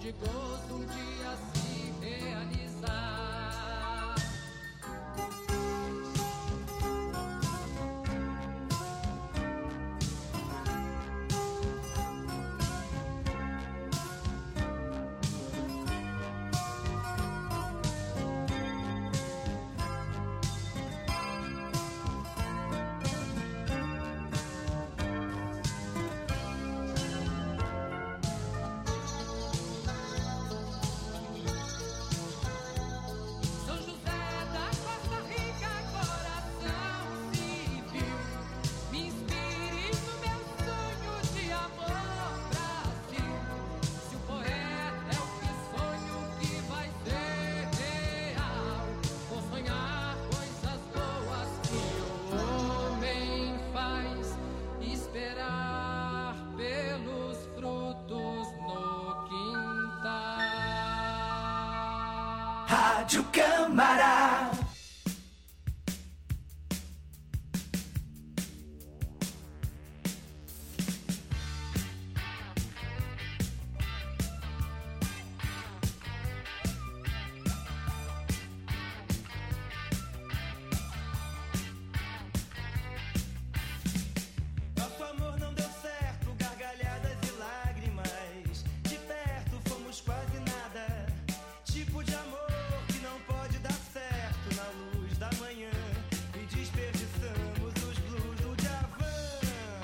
de gozo um dia se realizar. Rádio Câmara. Nosso amor não deu certo, gargalhadas e lágrimas. De perto fomos quase nada. Tipo de amor que não pode dar certo na luz da manhã. E desperdiçamos os blues do Djavan.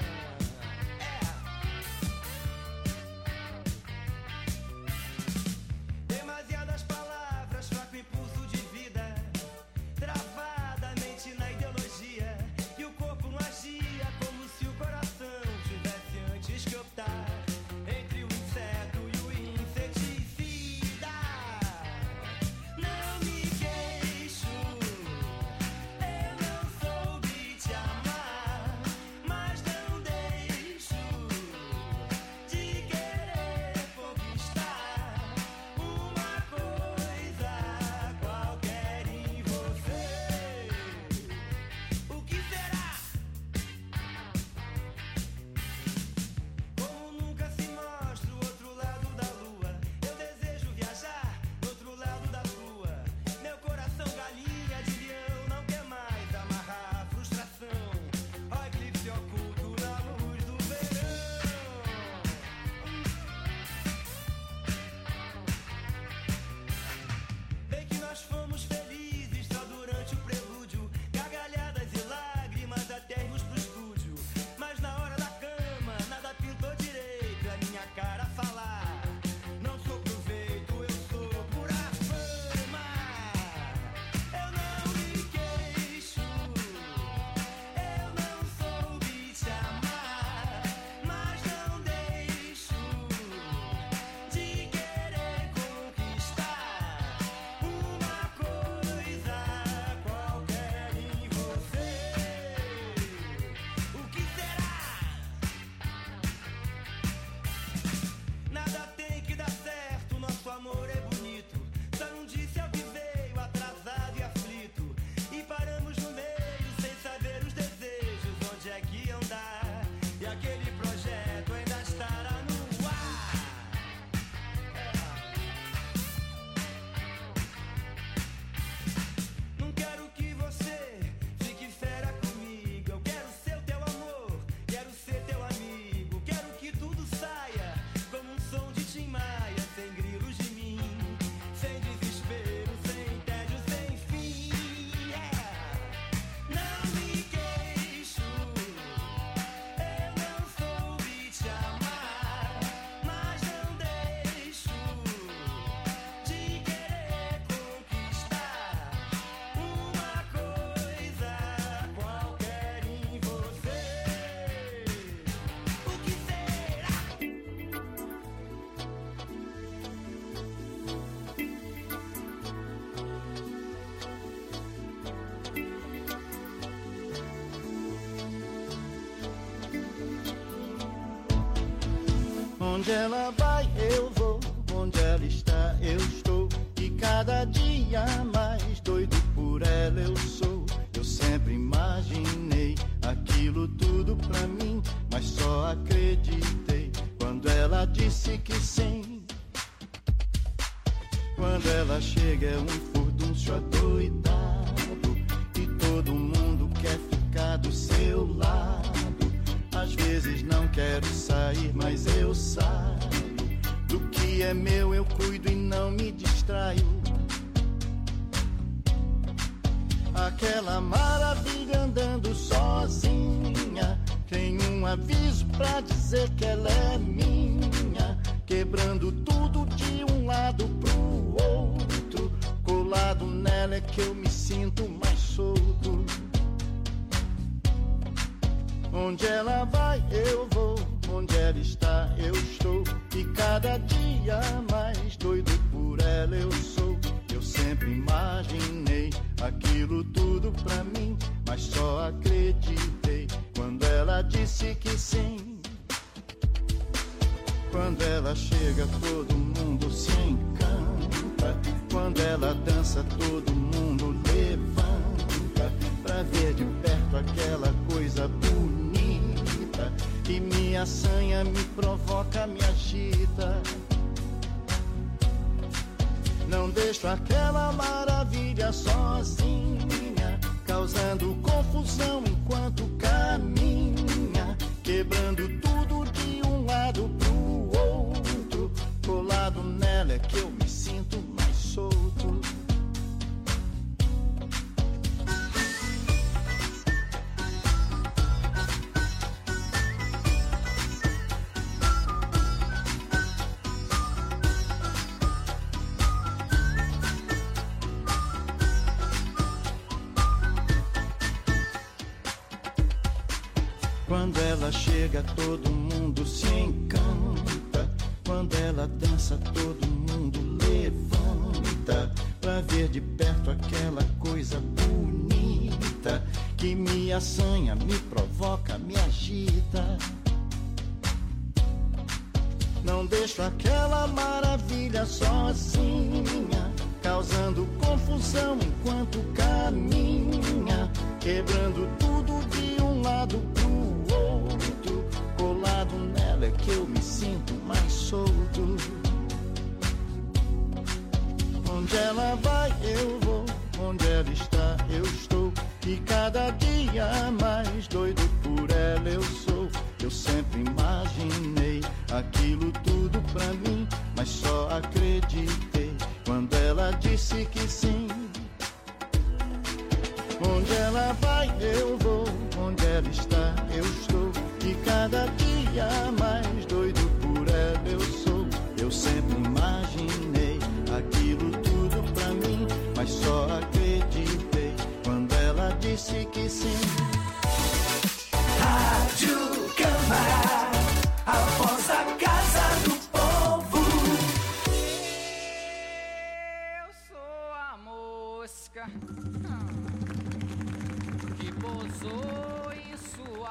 Demasiadas palavras, fraco impulso de vida. Travada mente na ideologia. E o corpo não agia como se o coração tivesse antes que optar entre o inseto e o inseticida. Não me queixo, eu não soube te amar, mas não deixo de querer conquistar uma coisa qualquer em você. O que será? Como nunca se mostra o outro lado da lua, eu desejo viajar do outro lado da rua. Meu coração galinha de leão não quer mais amarrar a frustração. Ó eclipse oculto na luz do verão. Bem que nós fomos felizes só durante o prelúdio. Gargalhadas e lágrimas até irmos pro estúdio. Mas na hora da cama nada pintou direito. A minha cara falar: não sou proveito, eu sou pura fama. Eu não me queixo, eu não soube te amar, mas não deixo de querer conquistar uma coisa qualquer em você. O que será? Nada tem que dar certo, nosso amor é bonito. Só não disse ao que veio atrasado e aflito. E paramos no meio sem saber os desejos, onde é que iam dar. E aquele projeto ainda estará no ar. Não quero que você fique fera comigo. Eu quero ser o teu amor, quero ser teu amigo. Quero que tudo saia como um som de Tim Maia, sem grilos de mim, sem desespero, sem tédio, sem fim. Não me queixo, eu não soube te amar, mas não deixo de querer conquistar uma coisa qualquer em você. O que será? Onde ela vai, eu vou. Onde ela está, eu estou. E cada dia mais doido por ela eu sou. Eu sempre imaginei aquilo tudo pra mim, mas só acreditei quando ela disse que sim. Quando ela chega é um furdúncio adoidado e todo mundo quer ficar do seu lado. Às vezes não quero sair, mas eu saio. Do que é meu eu cuido e não me distraio. Aquela maravilha andando sozinha, tem um aviso pra dizer que ela é minha. Quebrando tudo de um lado pro outro, colado nela é que eu me sinto mais solto. Onde ela vai, eu vou. Onde ela está, eu estou. E cada dia mais doido por ela eu sou. Eu sempre imaginei aquilo tudo pra mim, mas só acreditei quando ela disse que sim. Quando ela chega, todo mundo se encanta. Quando ela dança, todo mundo levanta. Pra ver de perto aquela coisa bonita que me assanha, me provoca, me agita. Não deixo aquela maravilha sozinha, causando confusão enquanto caminha, quebrando tudo de um lado pro outro. Colado nela é que eu me sinto mais solto. Quando ela chega, todo mundo se encanta. Quando ela dança, todo mundo levanta. Pra ver de perto aquela coisa bonita que me assanha, me provoca, me agita. Não deixo aquela maravilha sozinha, causando confusão enquanto caminha, quebrando tudo de um lado pro outro. Colado nela é que eu me sinto mais solto. Onde ela vai, eu vou. Onde ela está, eu estou. E cada dia mais doido por ela eu sou. Eu sempre imaginei aquilo tudo pra mim, mas só acreditei quando ela disse que sim. Onde ela vai, eu vou. Onde ela está, eu estou. E cada dia mais doido por ela eu sou. Eu sempre imaginei aquilo tudo pra mim, mas só acreditei quando ela disse que sim. Rádio Câmara, a voz da Casa do Povo. Eu sou a mosca que pousou em sua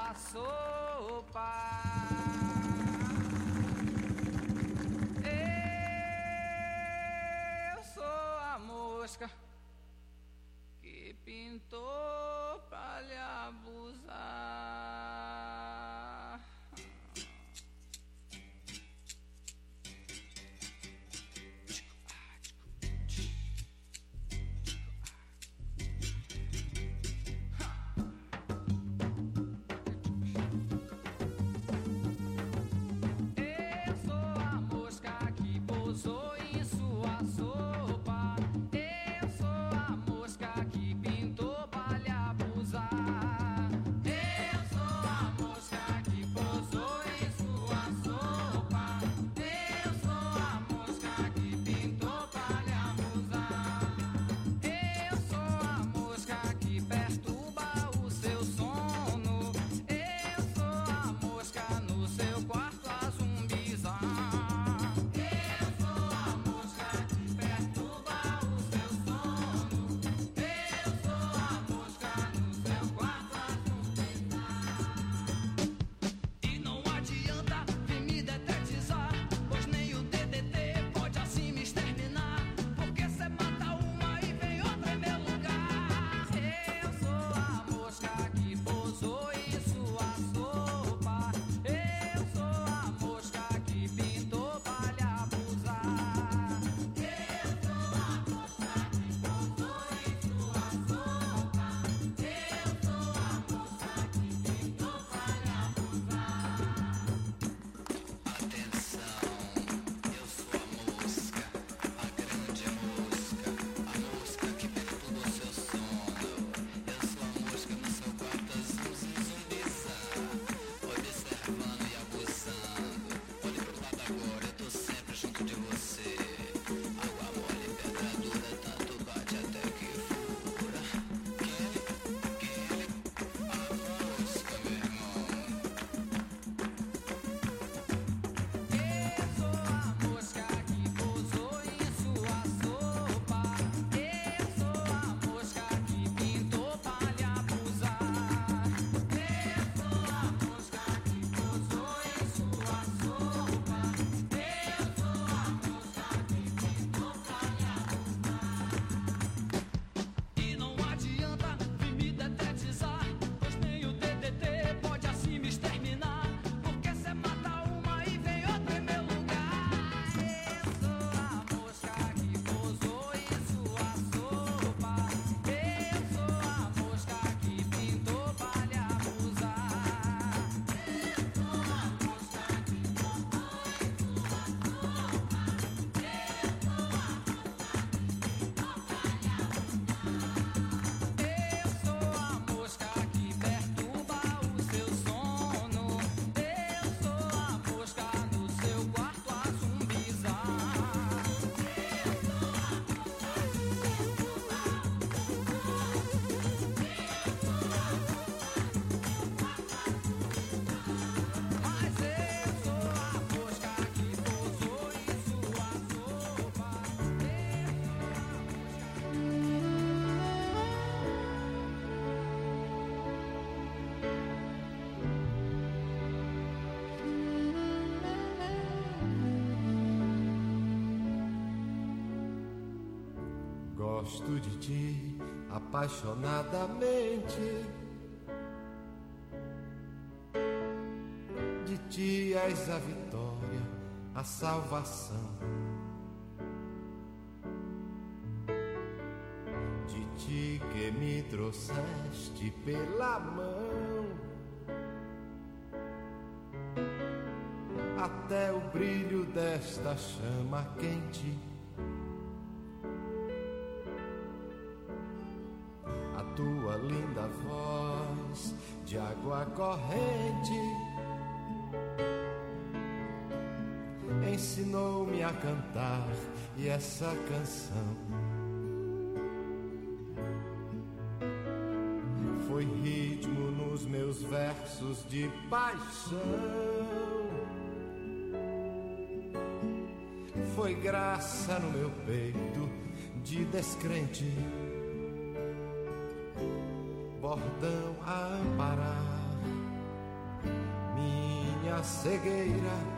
Gosto de ti apaixonadamente. De ti és a vitória, a salvação. De ti que me trouxeste pela mão até o brilho desta chama quente. A tua linda voz de água corrente ensinou-me a cantar, e essa canção foi ritmo nos meus versos de paixão. Foi graça no meu peito de descrente, bordão a amparar minha cegueira.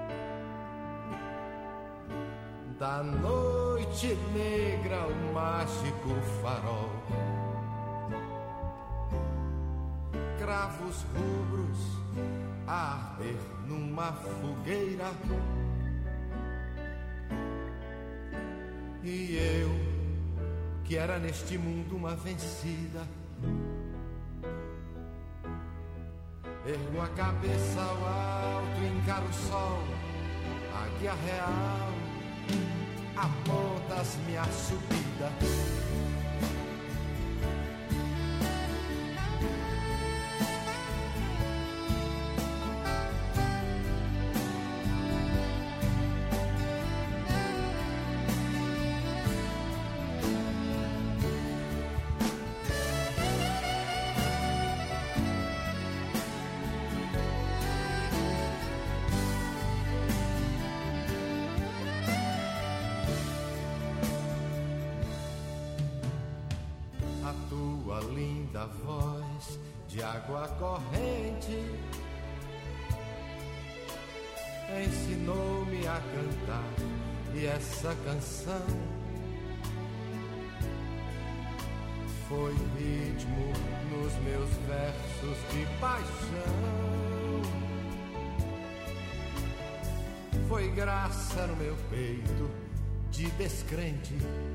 Da noite negra o mágico farol, cravos rubros a arder numa fogueira. E eu, que era neste mundo uma vencida, ergo a cabeça ao alto, encaro o sol, águia real, apontas minha subida. Linda voz de água corrente ensinou-me a cantar, e essa canção foi ritmo nos meus versos de paixão. Foi graça no meu peito de descrente,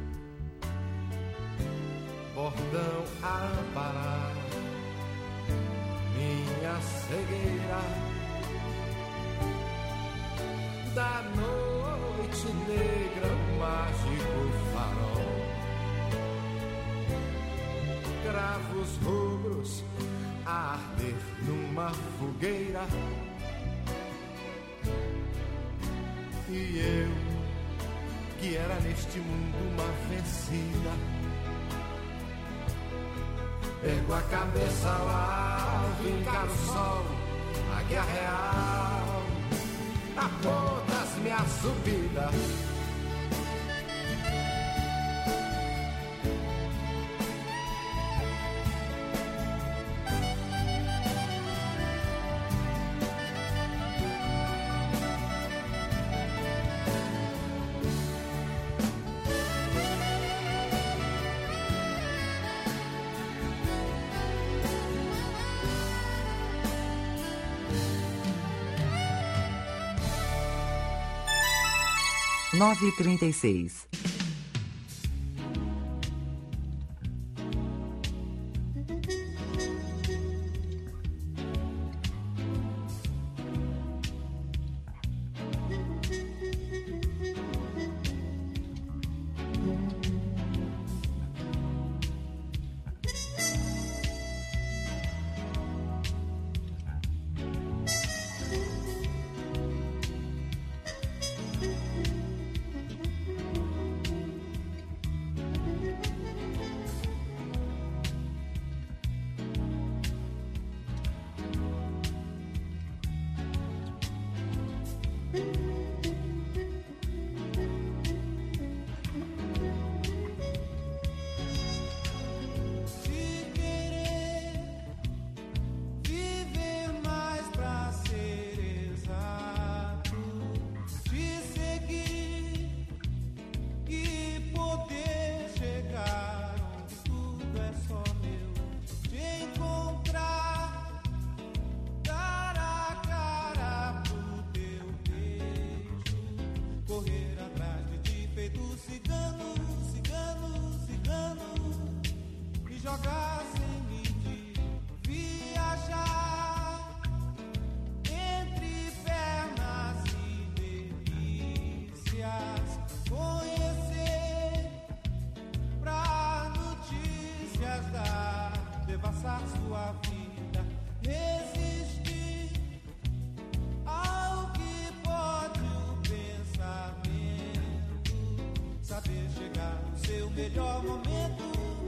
bordão a amparar minha cegueira. Da noite negra o mágico farol, cravos rubros a arder numa fogueira. E eu, que era neste mundo uma vencida, ergo a cabeça ao alto, encaro o sol, águia real, apontas minha subida. Nove e 36. correr atrás de ti, feito cigano, cigano, cigano, e jogar sem medir, viajar entre pernas e delícias, conhecer pra notícias dar, devassar sua vida, resistir ao que pode o pensamento, saber chegar no seu melhor momento,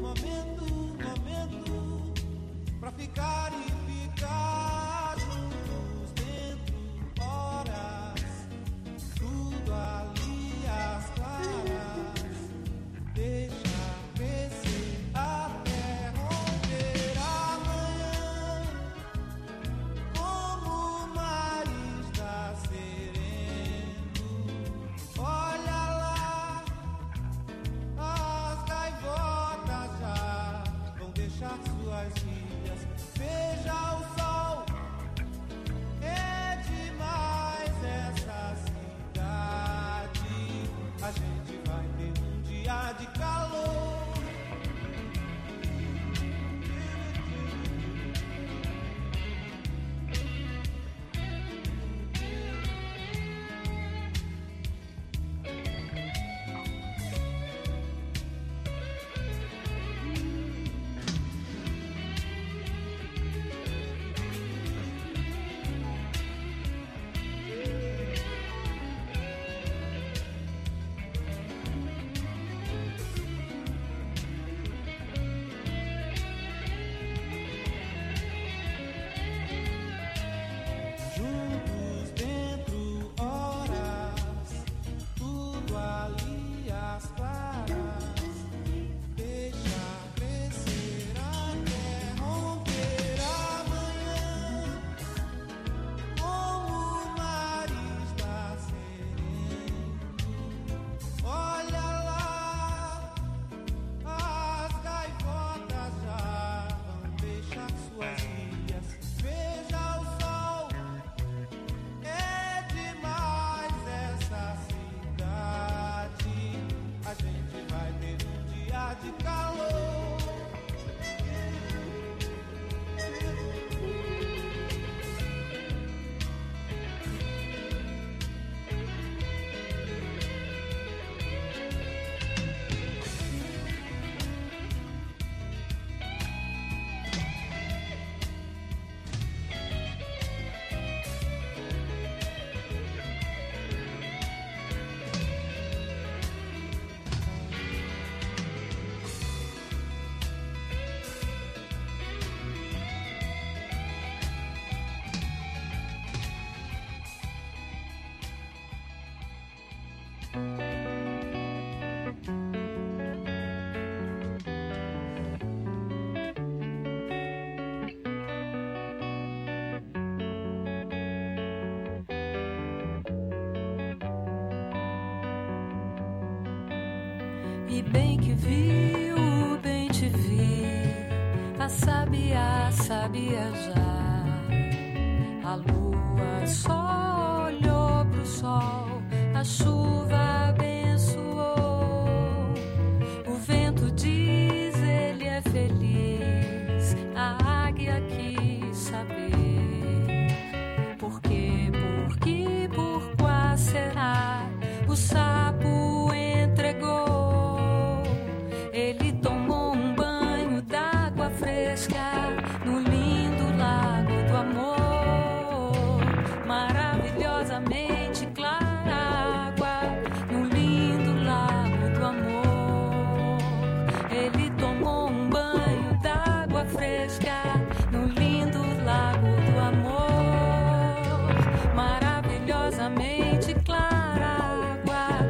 pra ficar e ficar juntos dentro, horas, tudo ali às claras, deixa crescer até romper amanhã, como o mar está sereno. Olha lá, as gaivotas já vão deixar suas ilhas. Veja o sol, é demais essa cidade. A gente vai ter um dia de calor. Juntos dentro, horas, tudo ali às claras, deixa crescer até romper amanhã, como o mar está sereno. Olha lá, as gaivotas já vão deixar suas ilhas. Veja o sol, é demais essa cidade. A gente vai ter um dia de calor. E bem que viu, bem te vi, a sabiá sabia já. A lua só olhou pro sol, a chuva abençoou. O vento diz, ele é feliz, a águia quis saber. Por quê, por qual será? O sapo entregou. Ele tomou um banho d'água fresca no lindo lago do amor. Maravilhosamente clara água no lindo lago do amor. Ele tomou um banho d'água fresca no lindo lago do amor. Maravilhosamente clara água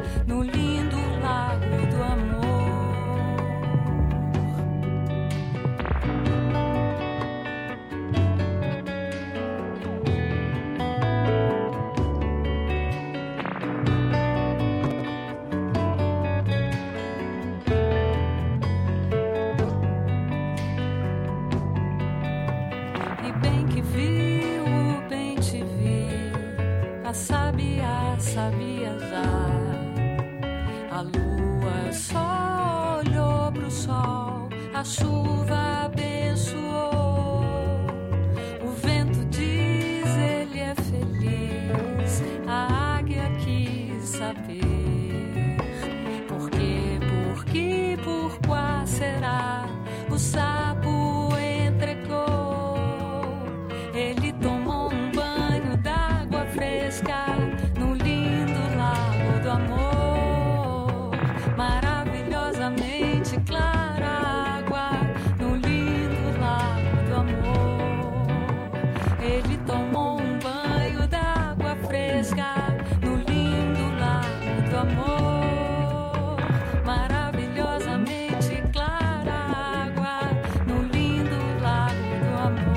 A lua só olhou pro sol, a chuva abençoou. O vento diz ele é feliz, a águia quis saber. Por quê, por quá será? O sapo entregou. Ele tomou um banho d'água fresca no lindo lago do amor. Maravilhosamente clara água no lindo lago do amor. Ele tomou um banho d'água fresca no lindo lago do amor. Maravilhosamente clara água no lindo lago do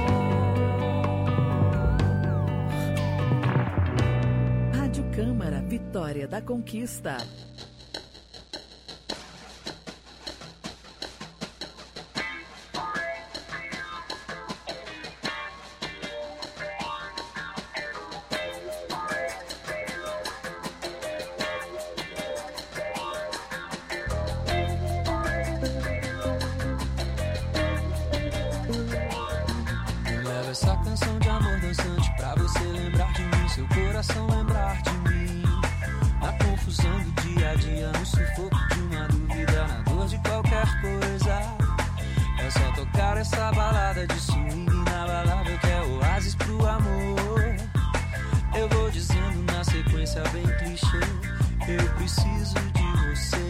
amor. Rádio Câmara, Vitória da Conquista. Leva essa canção de amor dançante pra você lembrar de mim, seu coração lembrar de mim. Na confusão do dia a dia, no sufoco de uma dúvida, na dor de qualquer coisa. É só tocar essa balada de swing inabalável que é oásis pro amor. Eu vou dizendo na sequência bem clichê, eu preciso de você.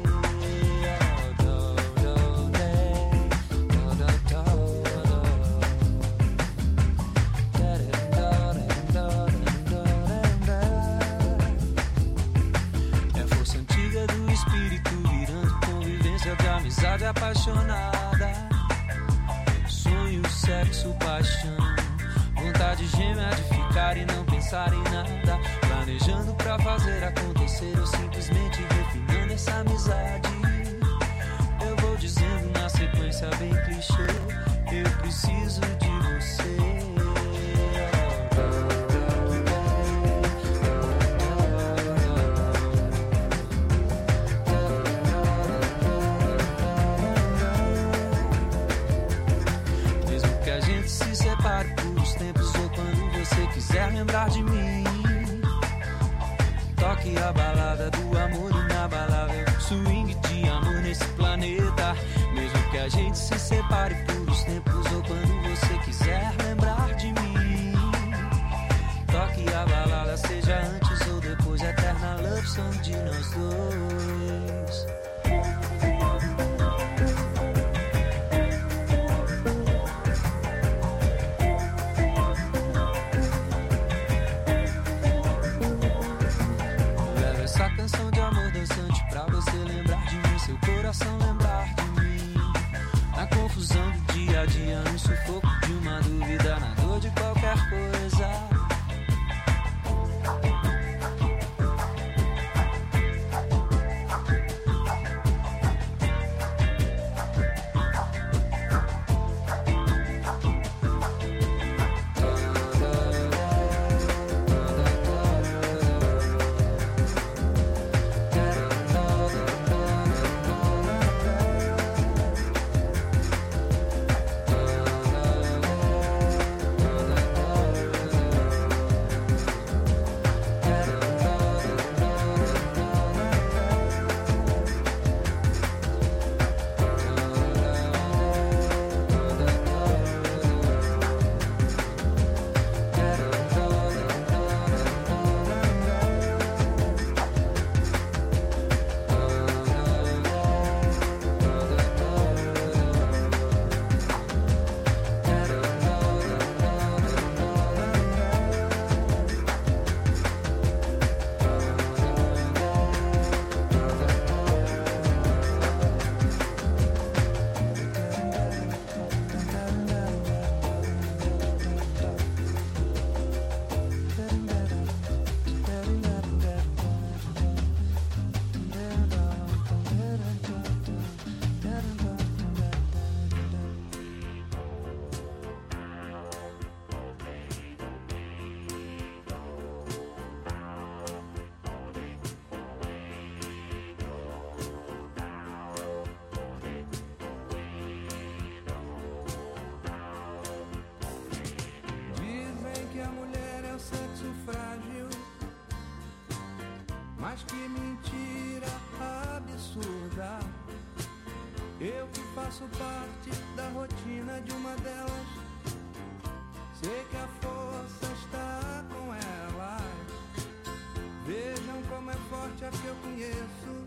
De amizade apaixonada, sonho, sexo, paixão, vontade gêmea de ficar e não pensar em nada, planejando pra fazer acontecer ou simplesmente refinando essa amizade. Eu vou dizendo na sequência bem clichê, eu preciso de você. Separe por os tempos ou quando você quiser lembrar de mim. Toque a balada do amor inabalável, swing de amor nesse planeta. Mesmo que a gente se separe por os tempos ou quando você quiser lembrar de mim. Toque a balada, seja antes ou depois, eterna love song de nós dois. Canção de amor dançante pra você lembrar de mim, seu coração lembrar de mim. Na confusão do dia a dia, no sufoco de uma dúvida, na dor de qualquer coisa. mentira absurda. Eu que faço parte da rotina de uma delas. Sei que a força está com elas. Vejam como é forte a que eu conheço.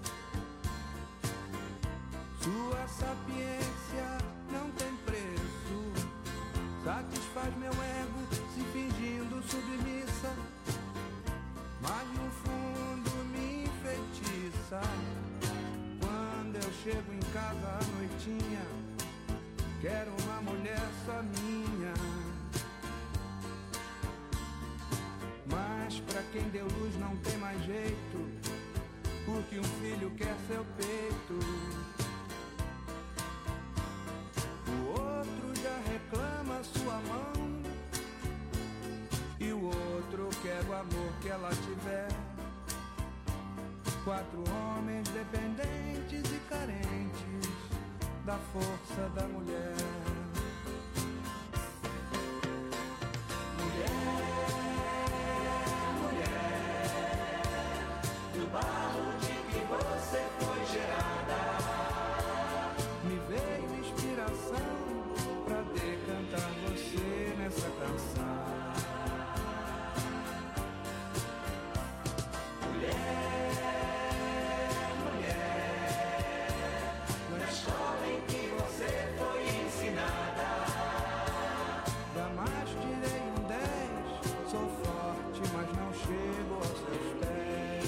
Sua sapiência não tem preço. Satisfaz meu ego se fingindo submissa, mas no fundo me enfeitiça. Quando eu chego em casa à noitinha, quero uma mulher só minha. Mas pra quem deu luz não tem mais jeito, porque um filho quer seu peito. O outro já reclama sua mão, e o outro quer o amor que ela tiver. 4 homens dependentes e carentes da força da mulher. Do barro de que você foi gerada, me veio inspiração pra decantar você nessa canção. na escola em que você foi ensinada. Jamais tirei um 10, sou forte, mas não chego aos seus pés.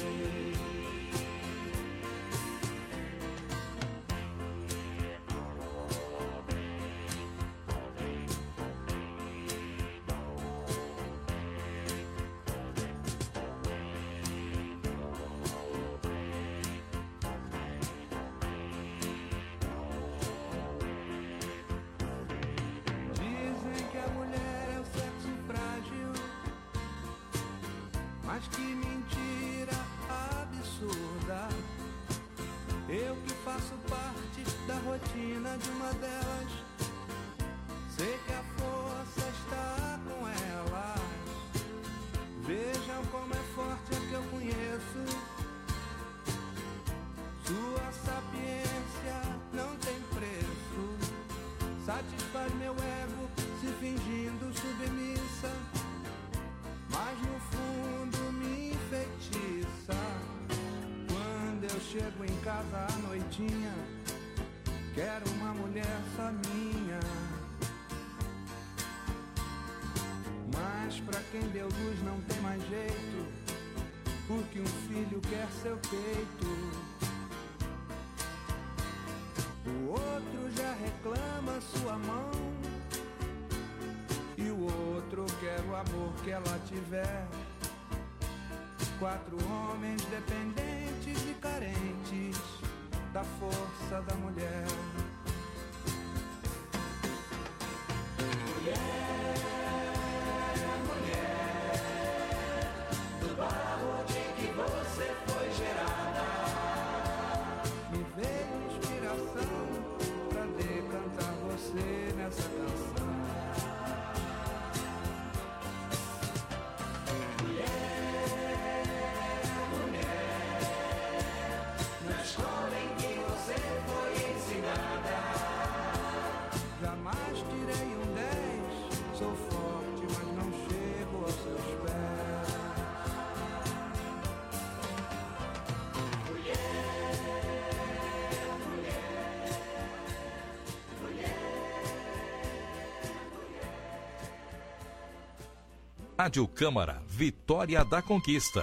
Dizem que a mulher é o sexo frágil, mas que mentira absurda. Eu que faço parte da rotina de uma delas, sei que a força está com elas. Vejam como é forte a que eu conheço. Sua sapiência não tem preço. Satisfaz meu ego se fingindo submissa, mas no fundo me enfeitiça. Quando eu chego em casa à noitinha, quero uma mulher só minha. Mas pra quem deu luz não tem mais jeito, porque um filho quer seu peito. O outro já reclama sua mão, e o outro quer o amor que ela tiver. 4 homens dependentes e carentes da força da mulher. Do barro de que você foi gerada, Me veio inspiração pra decantar você nessa canção. na escola em que você foi ensinada. Jamais tirei um 10, sou forte, mas não chego aos seus pés. Rádio Câmara, Vitória da Conquista.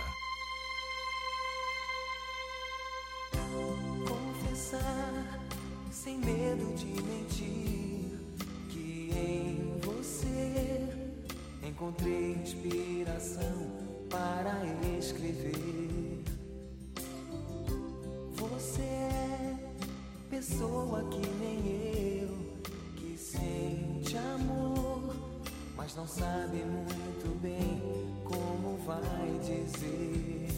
Confessar sem medo de mentir que em você encontrei inspiração para escrever. Você é pessoa que nem eu, que sente amor, mas não sabe muito bem como vai dizer.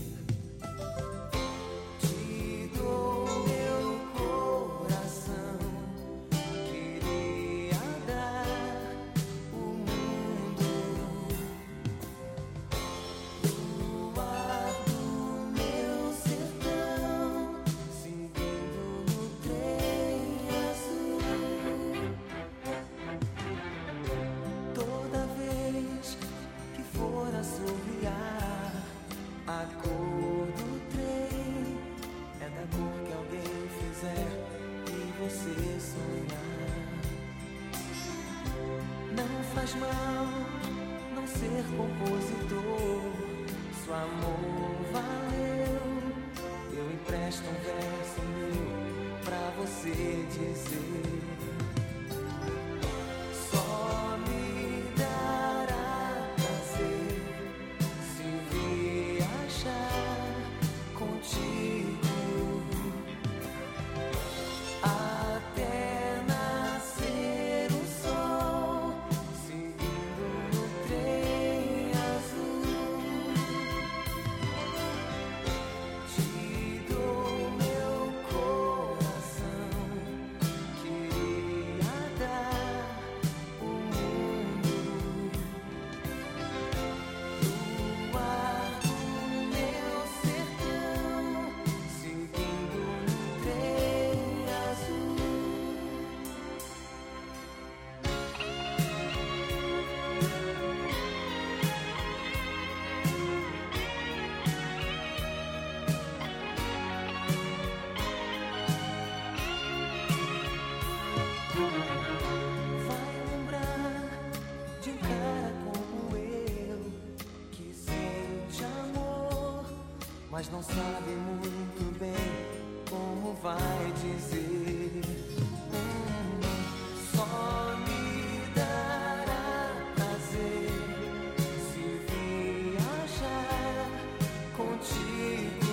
Te dou meu coração, queria dar o mundo. Do ar do meu sertão faz mal não ser compositor. Se o amor valeu, eu empresto um verso meu pra você dizer. Só me dará prazer se viajar contigo até nascer o sol, seguindo no trem azul. Te dou meu coração, queria dar o mundo. Guardo meu sertão, seguindo no trem azul. Vai lembrar de um cara como eu, que sente amor, mas não sabe muito bem como vai dizer. Só me dará prazer se viajar contigo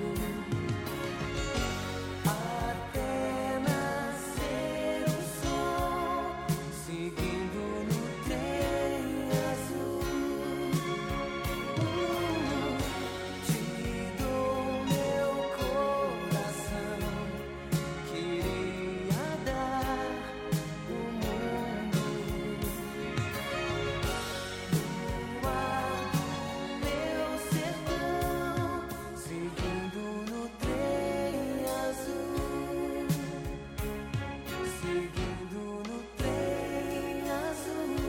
até nascer o sol, seguindo no trem azul. Te dou meu coração, queria dar o mundo. Guardo meu sertão, seguindo no trem azul, seguindo no trem azul.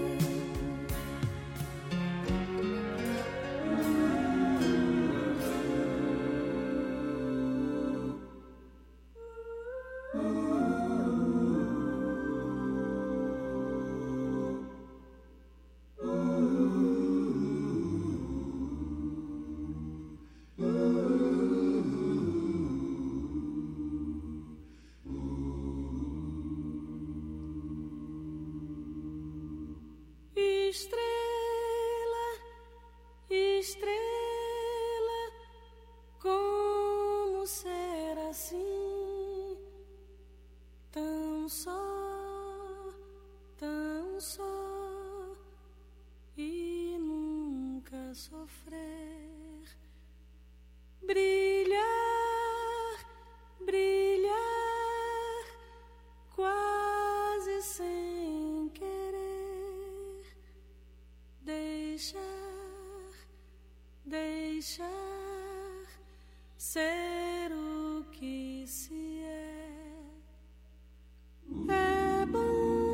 Estrela, estrela, como ser assim? Tão só, e nunca sofrer. Brilhar, brilhar, quase sem querer. Deixar ser o que se é. É bom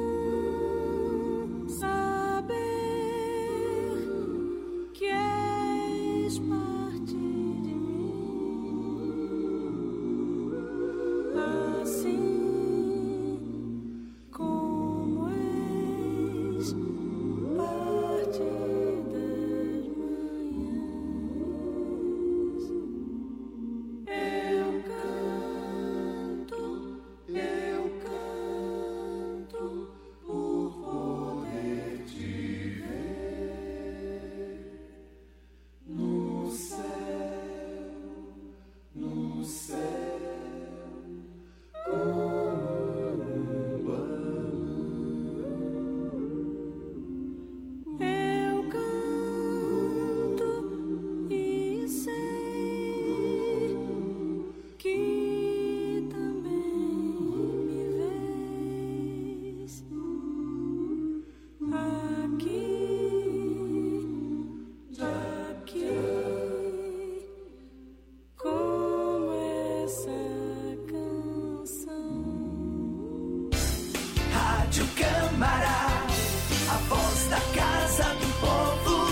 saber que és parte de mim, assim como és parte das manhãs. Eu canto por poder te ver no céu, como um balão. Eu canto e sei que também me vês aqui, como essa canção. Rádio Câmara, a voz da Casa do Povo.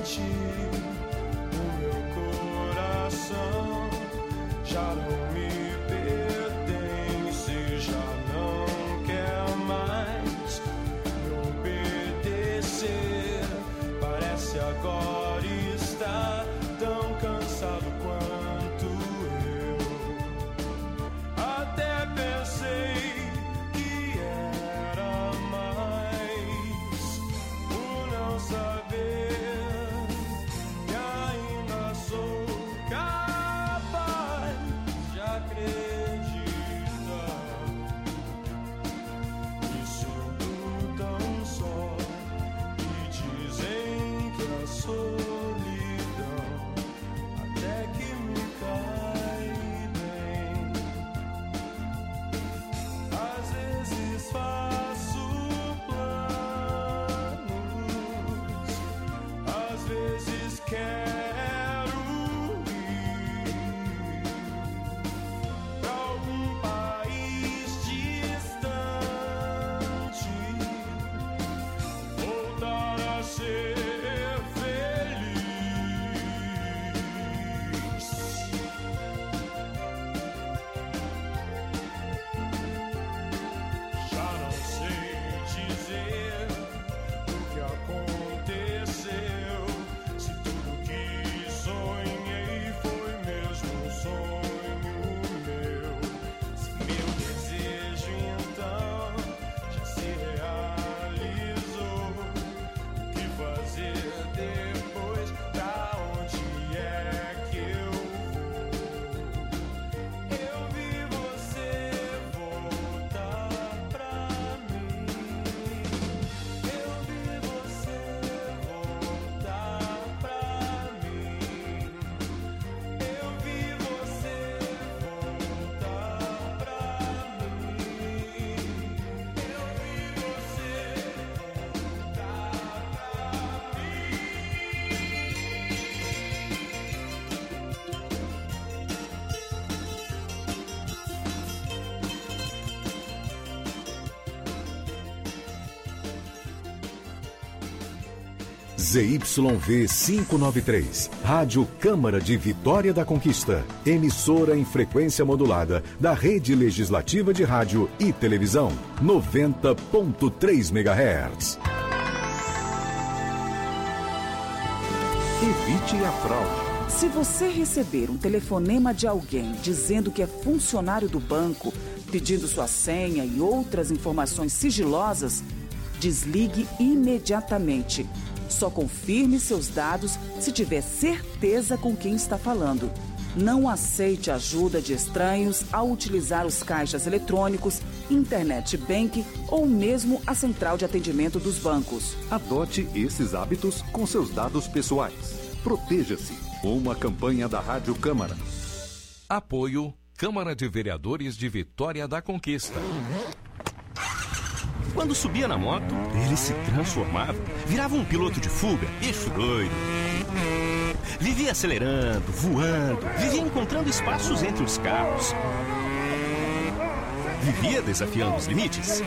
ti. O meu coração já não me pertence, já não quer mais me obedecer. Parece agora estar tão cansado quanto eu. Até pensei que era mais o não saber que ainda sou capaz de acreditar. Me sinto tão só e dizem que a solidão até que me cai bem. Às vezes faço planos, às vezes quero ir pra algum país distante, voltar a ser feliz. Já não sei dizer o que aconteceu, se tudo que sonhei foi mesmo um sonho meu. Se meu desejo então já se realizou, o que fazer depois? Pra onde é que eu vou? Eu vi você voltar pra mim. Eu vi você voltar pra mim. Eu vi você voltar pra mim. Eu vi você voltar pra ZYV 593, Rádio Câmara de Vitória da Conquista, emissora em frequência modulada da Rede Legislativa de Rádio e Televisão, 90.3 MHz. Evite a fraude. Se você receber um telefonema de alguém dizendo que é funcionário do banco, pedindo sua senha e outras informações sigilosas, desligue imediatamente. Só confirme seus dados se tiver certeza com quem está falando. Não aceite ajuda de estranhos ao utilizar os caixas eletrônicos, internet banking ou mesmo a central de atendimento dos bancos. Adote esses hábitos com seus dados pessoais. Proteja-se. Uma campanha da Rádio Câmara. Apoio Câmara de Vereadores de Vitória da Conquista. Quando subia na moto, ele se transformava, virava um piloto de fuga, bicho doido. Vivia acelerando, voando, vivia encontrando espaços entre os carros. Vivia desafiando os limites.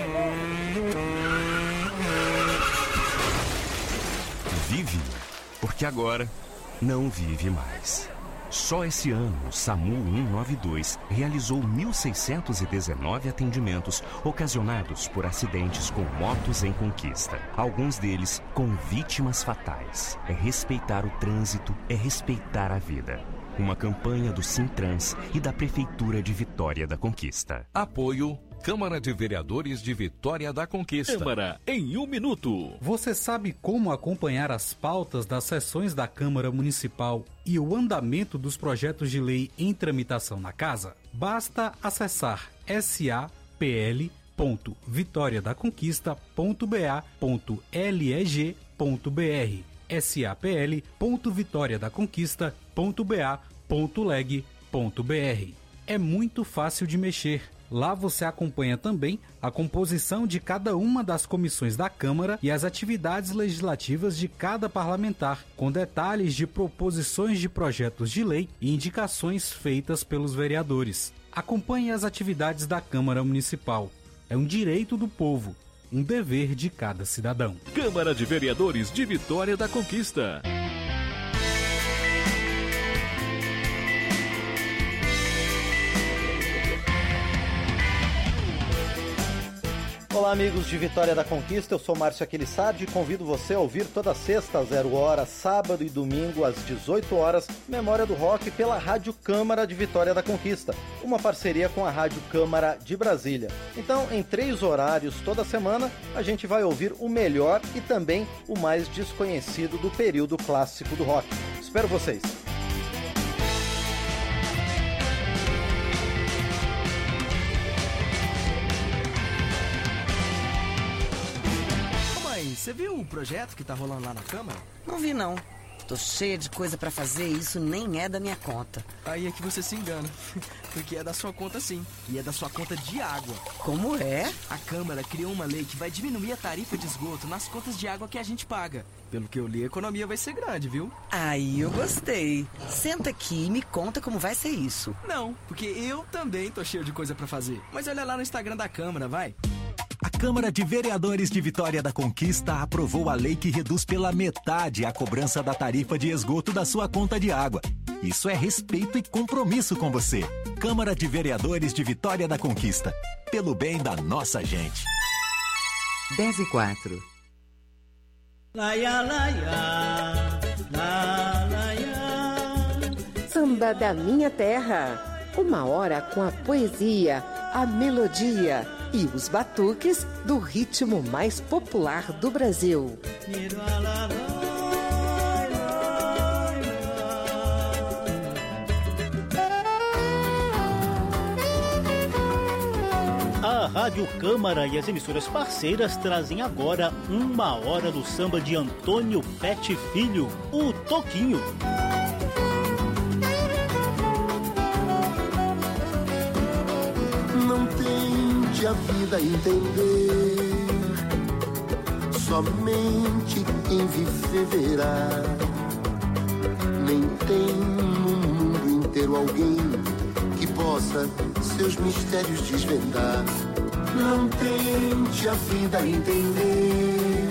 Vive, porque agora não vive mais. Só esse ano, o SAMU 192 realizou 1.619 atendimentos ocasionados por acidentes com motos em conquista. Alguns deles com vítimas fatais. É respeitar o trânsito, é respeitar a vida. Uma campanha do Sintrans e da Prefeitura de Vitória da Conquista. Apoio Câmara de Vereadores de Vitória da Conquista. Câmara em 1 minuto. Você sabe como acompanhar as pautas das sessões da Câmara Municipal e o andamento dos projetos de lei em tramitação na Casa? Basta acessar sapl.vitoriadaconquista.ba.leg.br sapl.vitoriadaconquista.ba.leg.br. É muito fácil de mexer. Lá você acompanha também a composição de cada uma das comissões da Câmara e as atividades legislativas de cada parlamentar, com detalhes de proposições de projetos de lei e indicações feitas pelos vereadores. Acompanhe as atividades da Câmara Municipal. É um direito do povo, um dever de cada cidadão. Câmara de Vereadores de Vitória da Conquista. Olá, amigos de Vitória da Conquista, eu sou Márcio Aquilissardi e convido você a ouvir toda sexta às 0h, sábado e domingo às 18h, Memória do Rock pela Rádio Câmara de Vitória da Conquista, uma parceria com a Rádio Câmara de Brasília. Então, em 3 horários toda semana, a gente vai ouvir o melhor e também o mais desconhecido do período clássico do rock. Espero vocês! Você viu o projeto que tá rolando lá na Câmara? Não vi, não. Tô cheia de coisa pra fazer e isso nem é da minha conta. Aí é que você se engana. Porque é da sua conta sim. E é da sua conta de água. Como é? A Câmara criou uma lei que vai diminuir a tarifa de esgoto nas contas de água que a gente paga. Pelo que eu li, a economia vai ser grande, viu? Aí eu gostei. Senta aqui e me conta como vai ser isso. Não, porque eu também tô cheio de coisa pra fazer. Mas olha lá no Instagram da Câmara, vai. A Câmara de Vereadores de Vitória da Conquista aprovou a lei que reduz pela metade a cobrança da tarifa de esgoto da sua conta de água. Isso é respeito e compromisso com você. Câmara de Vereadores de Vitória da Conquista. Pelo bem da nossa gente. 10h04. Samba da minha terra. 1 hora com a poesia, a melodia e os batuques do ritmo mais popular do Brasil. A Rádio Câmara e as emissoras parceiras trazem agora 1 hora do samba de Antônio Pet Filho, o Toquinho. Não tente a vida entender, somente quem viver verá. Nem tem no mundo inteiro alguém que possa seus mistérios desvendar. Não tente a vida entender,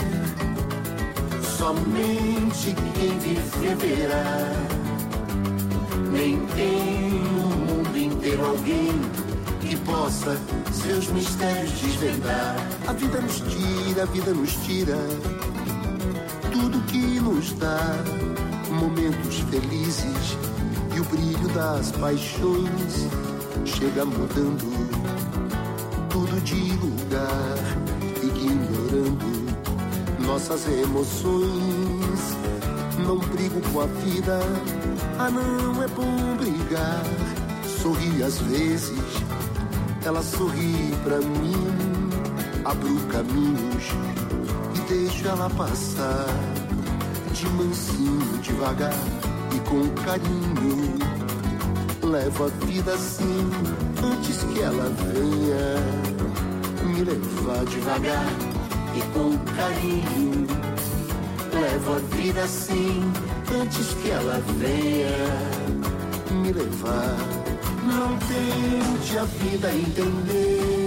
somente quem viver verá. Nem tem no mundo inteiro alguém que possa seus mistérios desvendar. A vida nos tira tudo que nos dá momentos felizes, e o brilho das paixões chega mudando tudo de lugar, ignorando nossas emoções. Não brigo com a vida, não é bom brigar. Sorri às vezes, ela sorri pra mim. Abro caminhos e deixo ela passar, de mansinho, devagar e com carinho. Levo a vida assim, antes que ela venha me levar devagar e com carinho. Levo a vida assim, antes que ela venha me levar. Não tente a vida entender,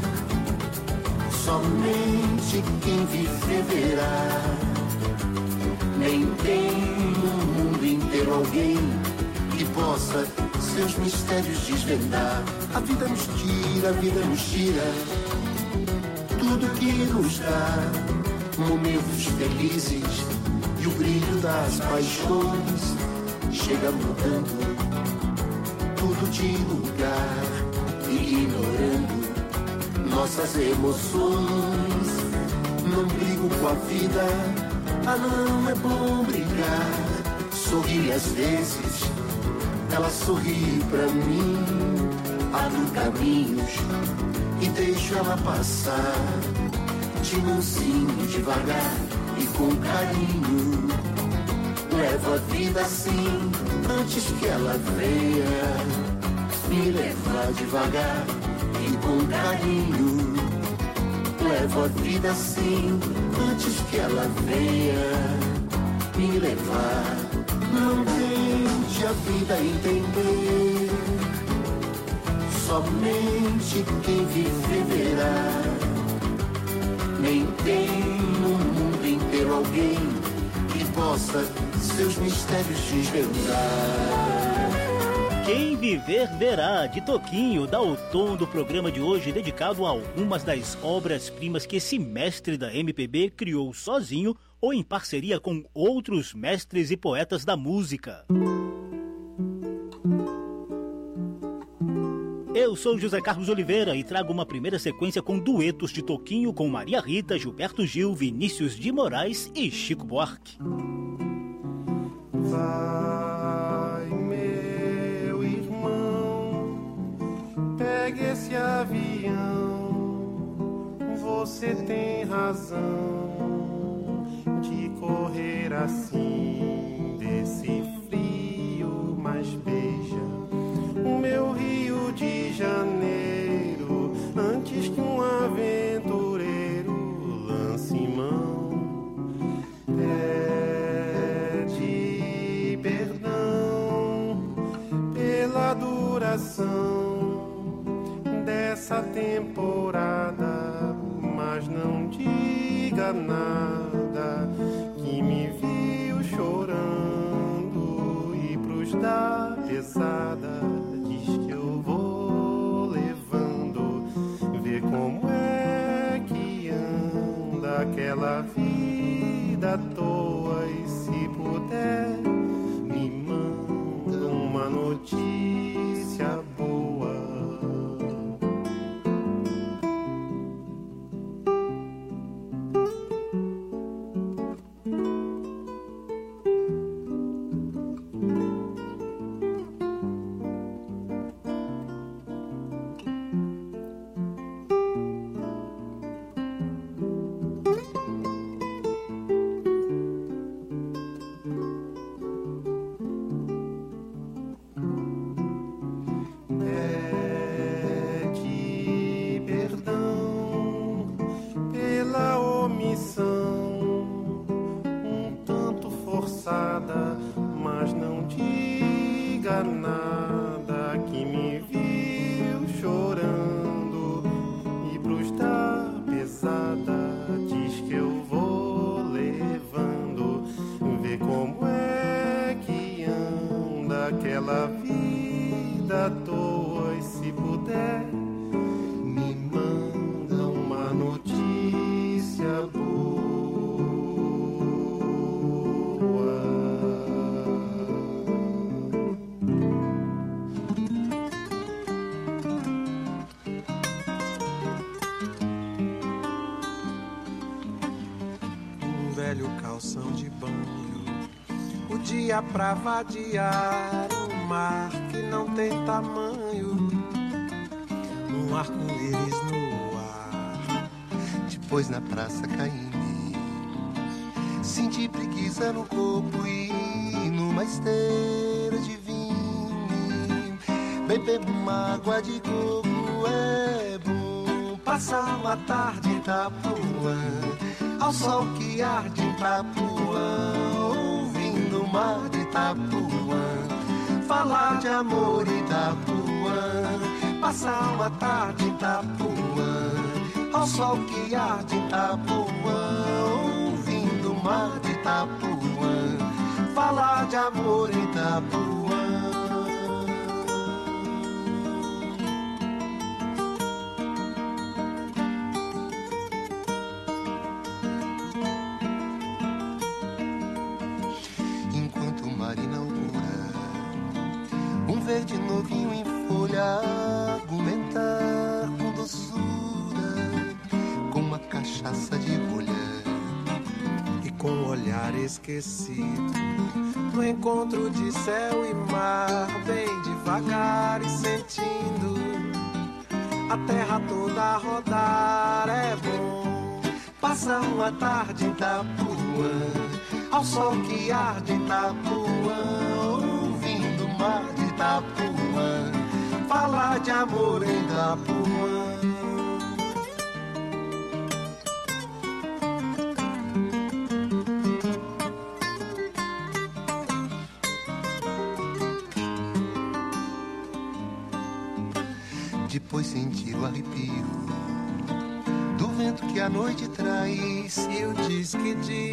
somente quem viver verá. Nem tem no mundo inteiro alguém que possa seus mistérios desvendar. A vida nos tira tudo que nos dá momentos felizes, e o brilho das paixões chega mudando tudo de lugar, ignorando nossas emoções. Não brigo com a vida, não é bom brigar. Sorri às vezes, ela sorri pra mim. Abro caminhos e deixo ela passar, de mansinho, devagar e com carinho. Levo a vida assim, antes que ela venha me levar devagar e com carinho. Levo a vida assim, antes que ela venha me levar. Não tente a vida entender, somente quem viver verá. Nem tem no mundo inteiro alguém que possa seus mistérios desvendar. Quem viver verá, de Toquinho, dá o tom do programa de hoje, dedicado a algumas das obras-primas que esse mestre da MPB criou sozinho ou em parceria com outros mestres e poetas da música. Eu sou José Carlos Oliveira e trago uma primeira sequência com duetos de Toquinho com Maria Rita, Gilberto Gil, Vinícius de Moraes e Chico Buarque. Vai, meu irmão, pegue esse avião. Você tem razão de correr assim desse frio, mas beija o meu Rio de Janeiro antes que um aventureiro lance mão. Pede perdão pela duração dessa temporada, mas não diga nada que me viu chorando e pros da pesada diz que eu vou levando, vê como é que anda aquela vida à toa, e se puder me manda uma notícia boa. Mas não diga nada que me viu chorando e pros da pesada diz que eu vou levando, vê como é que anda aquela vida à toa, e se puder me manda uma notícia boa. Calção de banho, o dia pra vadiar, um mar que não tem tamanho, um arco-íris no ar. Depois na praça caí em mim, senti preguiça no corpo e numa esteira de vinho, beber uma água de coco é bom. Passar uma tarde em Itapuã, ao sol que arde em Itapuã, ouvindo o mar de Itapuã, falar de amor em Itapuã. Passar uma tarde em Itapuã, ao sol que arde em Itapuã, ouvindo o mar de Itapuã, falar de amor em Itapuã. Verde novinho em folha, argumentar com doçura, com uma cachaça de rolha e com o olhar esquecido, no encontro de céu e mar, bem devagar e sentindo a terra toda a rodar. É bom passar uma tarde em Itapuã, ao sol que arde em Itapuã, ouvindo o mar de Itapuã, falar de amor em Itapuã. Depois sentir o arrepio do vento que a noite traz, e o diz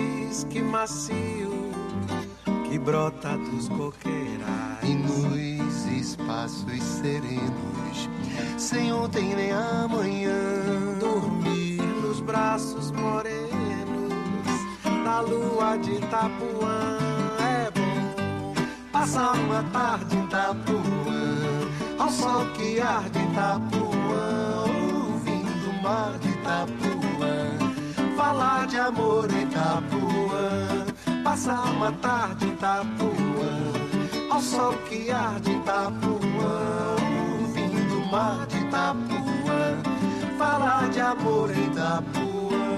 que macio, que brota dos coqueirais, e nos nos espaços serenos, sem ontem nem amanhã. Dormir nos braços morenos da lua de Itapuã é bom. Passar uma tarde em Itapuã, ao sol que arde em Itapuã, ouvindo o mar de Itapuã, falar de amor em Itapuã. Passar uma tarde em Itapuã, ao sol que arde em Itapuã, ouvindo o mar de Itapuã, falar de amor em Itapuã.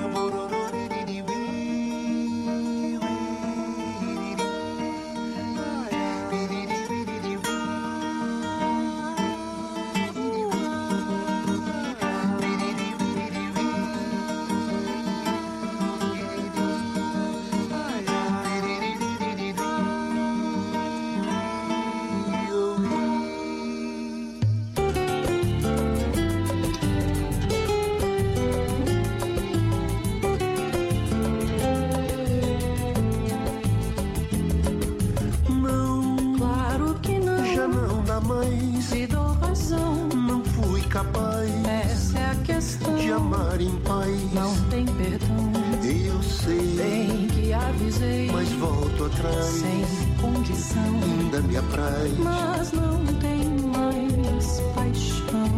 Essa é a questão de amar em paz. Não tem perdão. Eu sei. Bem que avisei, mas volto atrás. Sem condição. Ainda me apraz. Mas não tem mais paixão.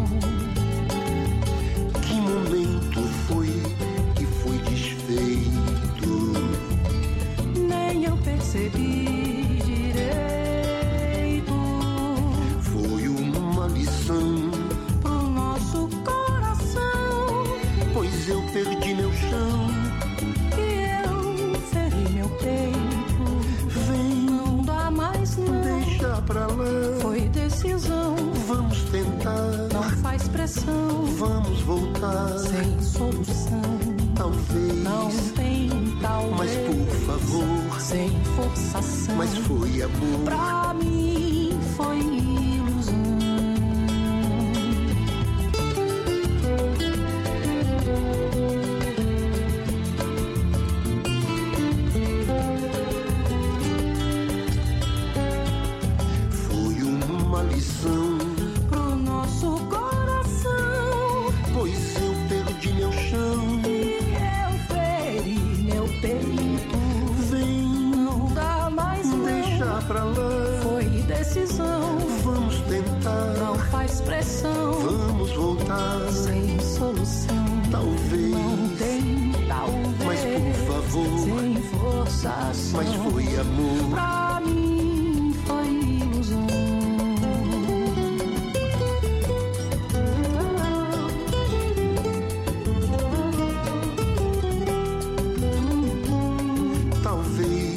Que momento foi que fui desfeito? Nem eu percebi direito. Foi uma lição pois eu perdi meu chão e eu feri meu peito. Vem, não dá mais não, deixa pra lá. Foi decisão, vamos tentar. Não faz pressão, vamos voltar. Sem solução, talvez. Não tem talvez, mas por favor, sem forçação. Mas foi amor. Pra mim foi ilusão. Pro nosso coração, pois eu perdi meu chão e eu feri meu peito. Vem, não dá mais não, deixa pra lá. Foi decisão, vamos tentar. Não faz pressão, vamos voltar. Sem solução, talvez. Não tem talvez, mas por favor, sem forçação. Mas foi amor.